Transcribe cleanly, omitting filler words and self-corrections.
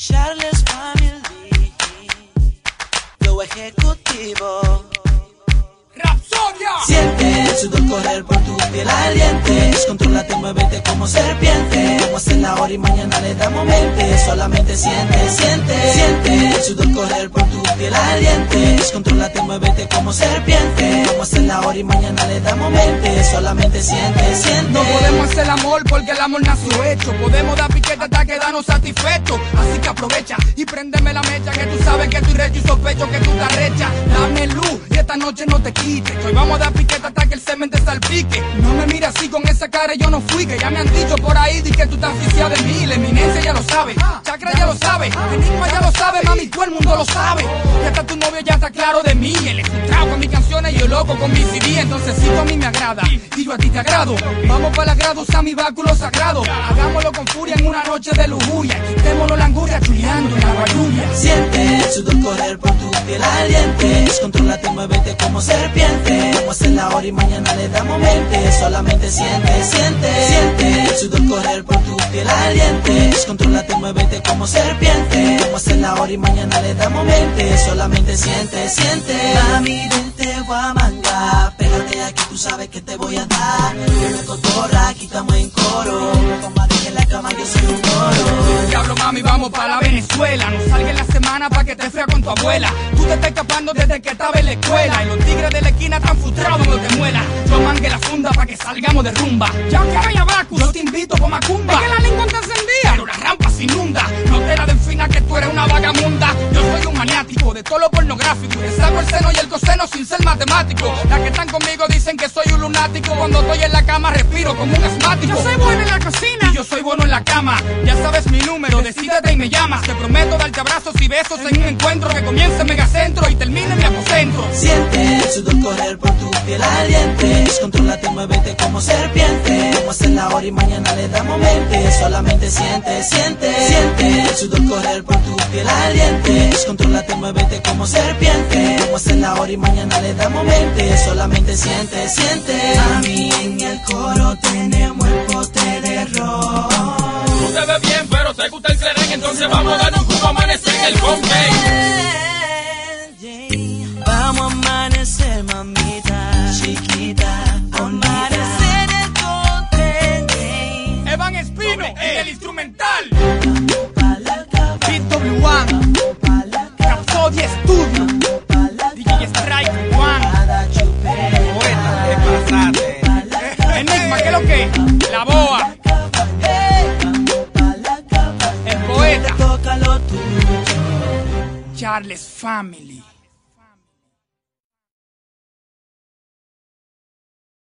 Charles Family, Flow ejecutivo. ¡Rapsodia! Siente el sudor correr por tu piel caliente. Descontrólate, muévete como serpiente. Como hacer la hora y mañana le damos mente. Solamente siente, siente. Siente el sudor correr por tu piel caliente. Descontrólate, muévete como serpiente. Como hacer la hora y mañana le damos mente. Solamente siente, siente. No podemos hacer el amor porque el amor nació hecho. Podemos dar piquete hasta quedarnos satisfechos. Así que aprovecha y préndeme la mecha, que tú sabes que estoy recho y sospecho que tú estás recha. Dame luz y esta noche no te quites. Hoy vamos a dar piquete hasta que el semen te salpique. No me mires así con esa cara, yo no fui. Que ya me han dicho por ahí di que tú estás asfixiada de mí. La eminencia ya lo sabe, Chakra ya lo sabe, Enigma ya lo sabe, mami, todo el mundo lo sabe. Y hasta tu novio ya está claro de mí. Él es frustrado con mis canciones y yo loco con mi CD. Entonces si tú a mí me agrada y yo a ti te agrado, vamos para el agrado, usa mi báculo sagrado. Hagámoslo con furia en una noche de lujuria. Quitémoslo la anguria chuleando en agua lluvia. Siente el sudor correr por tu piel caliente. Descontrólate, muévete como serpiente. Como hacer la hora y mañana le damos mente. Solamente siente, siente. Siente el sudor correr por tu piel caliente. Descontrólate, muévete como serpiente. Como hacer la hora y mañana le damos mente. Solamente siente, siente. Mami, vente guamanga. Pégate aquí, tú sabes que te voy a dar. Una cotorra, aquí estamos en coro. Comadre en la cama, yo soy un toro. Diablo, mami, vamos para Venezuela. No salga en la semana pa' que te fría con tu abuela. Tú te estás escapando desde que estaba en la escuela. Y los tigres de la esquina están frustrados cuando te muela. Yo mangué la funda pa' que salgamos de rumba. Ya que vaya Bacus, yo te invito pa' Macumba. Es que la lengua está encendida, pero la rampa se inunda. No te la den fina que tú eres una vagamunda. Yo soy un maniático de todo lo pornográfico. Les hago el seno y el coseno sin ser matemático. Las que están conmigo dicen que soy un lunático. Cuando estoy en la cama respiro como un asmático. Yo soy bueno en la cocina y yo soy bueno en la cama. Ya sabes mi número, decídete y me llamas. Te prometo darte abrazos y besos en un encuentro que comience en Megacentro y termine en mi apocentro. Siente el sudor correr por tu piel caliente. Descontrólate, muévete como serpiente. Como hacer la hora y mañana le damos mente. Solamente siente, siente. Siente el sudor correr por tu piel caliente. Descontrólate, muévete como serpiente. Como hacer la hora y mañana le damos mente. Solamente siente, siente. Mami, en el coro tenemos el pote de ron. Tú te ves bien, pero te gusta el serén. Entonces vamos a dar un jugo, amanecer en el Bombay. Vamos a amanecer, mamita chiquita, amanecer el cote. Evan Espino, el instrumental. Pa' la cama, Beat W1, pa' la cama, Rapsodia Studio, pa' la DJ Strike Juan, cada chupé. Poeta, ¿qué pasaste? Enigma, ¿qué es lo que? La boa, Pa' la cama, el poeta, toca lo tuyo. Charles Family.